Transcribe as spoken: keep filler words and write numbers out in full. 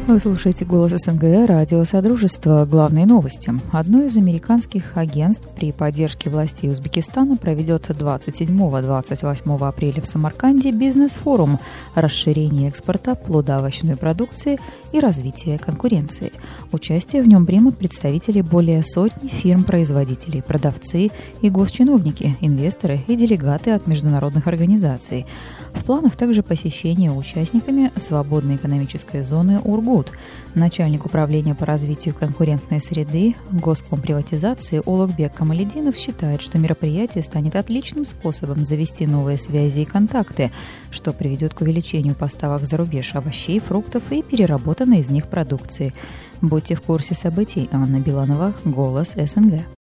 Вы слушаете «Голос СНГ», радио Содружества. Главные новости. Одно из американских агентств при поддержке властей Узбекистана проведет двадцать седьмого — двадцать восьмого апреля в Самарканде бизнес-форум «Расширение экспорта плодоовощной продукции и развитие конкуренции». Участие в нем примут представители более сотни фирм-производителей, продавцы и госчиновники, инвесторы и делегаты от международных организаций. В планах также посещение участниками свободной экономической зоны «Ургут». Начальник управления по развитию конкурентной среды Госкомприватизации Улугбек Камалетдинов считает, что мероприятие станет отличным способом завести новые связи и контакты, что приведет к увеличению поставок за рубеж овощей, фруктов и переработанной из них продукции. Будьте в курсе событий. Анна Биланова, «Голос СНГ».